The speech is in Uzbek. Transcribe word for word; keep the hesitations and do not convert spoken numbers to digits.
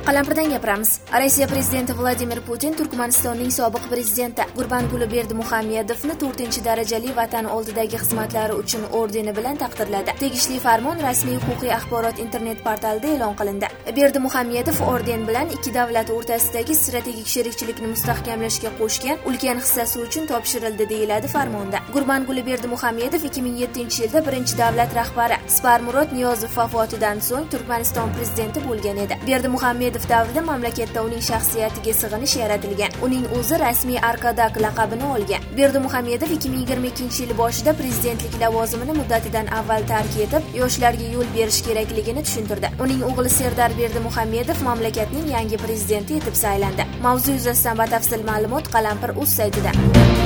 Qalampirdan gapiramiz. Rossiya prezidenti Vladimir Putin Turkmanistonning sobiq prezidenti Gurbanguli Berdimuhamedovni to'rtinchi darajali vatan oldidagi xizmatlari uchun ordeni bilan taqdirladi. Tegishli farmon rasmiy huquqiy axborot internet portalida e'lon qilindi. Berdimuhamedov orden bilan ikki davlat o'rtasidagi strategik sherikchilikni mustahkamlashga qo'shgan ulkan hissasi uchun topshirildi, deyiladi farmonda. Gurbanguli Berdimuhamedov ikki ming yettinchi yilda birinchi davlat rahbari Sparmurod Niyozov vafotidan so'ng Turkmaniston prezidenti bo'lgan edi. Berdimuhamedov davrida mamlakatda uning shaxsiyatiga sig'inish yaratilgan. Uning o'zi rasmiy Arkadak laqabini olgan. Berdimuhamedov ikki ming yigirma ikkinchi yil boshida prezidentlik lavozimini muddatidan avval tark etib, yoshlarga yo'l berish kerakligini tushuntirdi. Uning o'g'li Serdar Berdimuhamedov mamlakatning yangi prezidenti etib saylandi. Mavzu yuzasidan batafsil ma'lumot Qalampir.uz saytida.